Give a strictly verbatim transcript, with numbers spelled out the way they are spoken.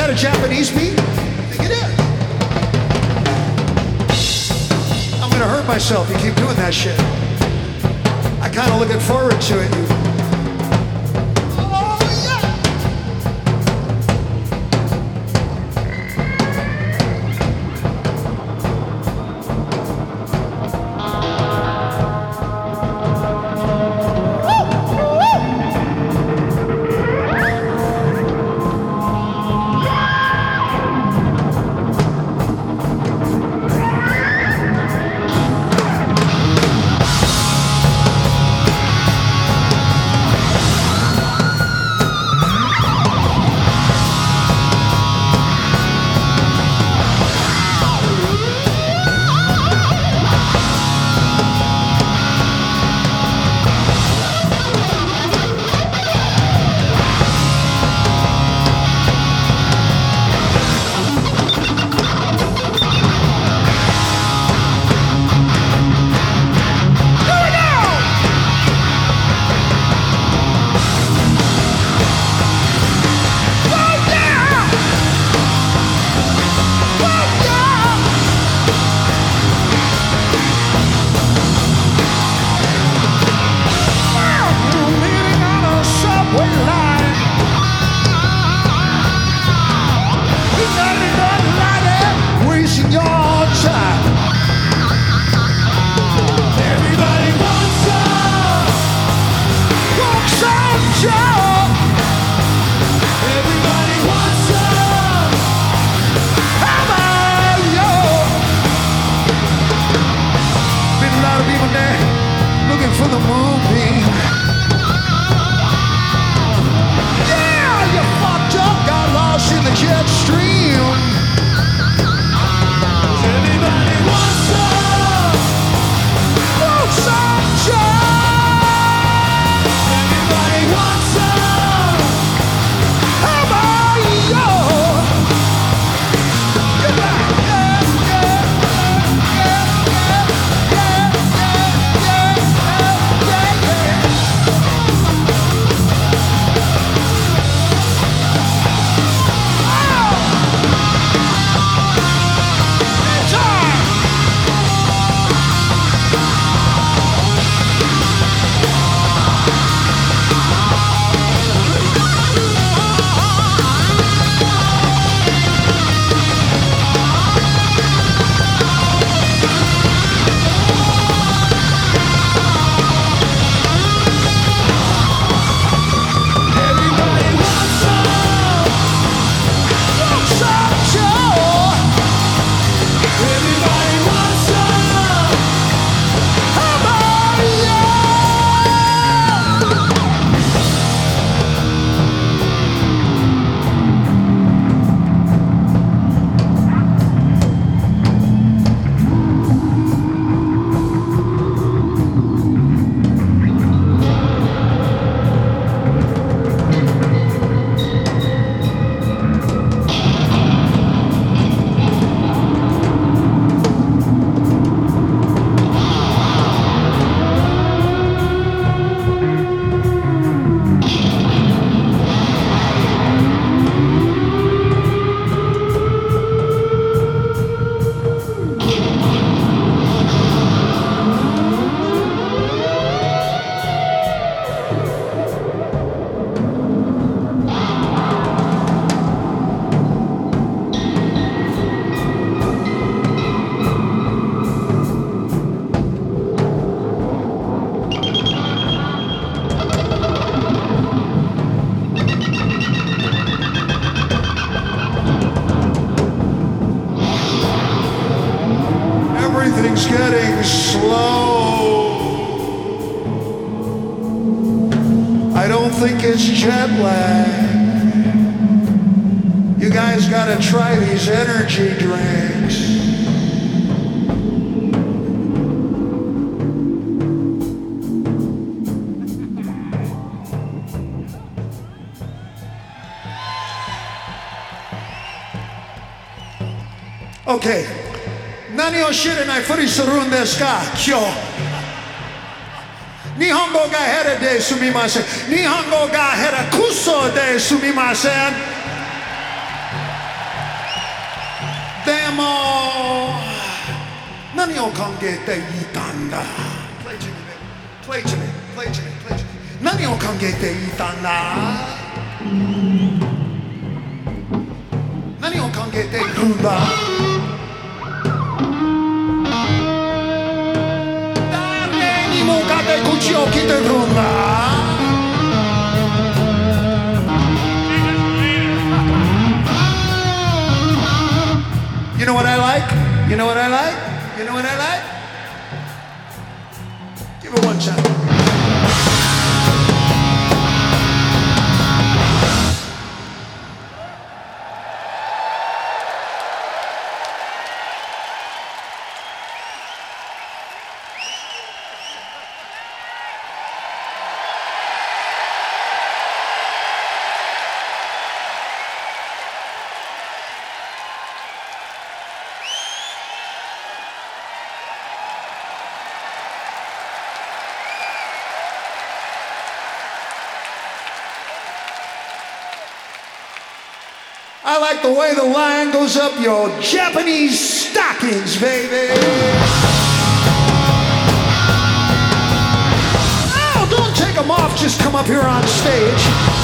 that a Japanese beat? I think it is. I'm gonna hurt myself if you keep doing that shit. I kinda looking forward to it. Oh, yeah. Everything's getting slow. I don't think it's jet lag. You guys gotta try these energy drinks. Okay. 何を知らないふりするんですか今日。日本語が下手ですみません。日本語が下手くそですみません。 でも何を考えていたんだ Play to me, play to me, play to me, play to me 何を考えていたんだ何を考えているんだ誰に向かって口を切ってるんだYou know what I like? You know what I like? You know what I like? Give it one shot. I like the way the line goes up your Japanese stockings, baby. Oh, don't take them off, just come up here on stage.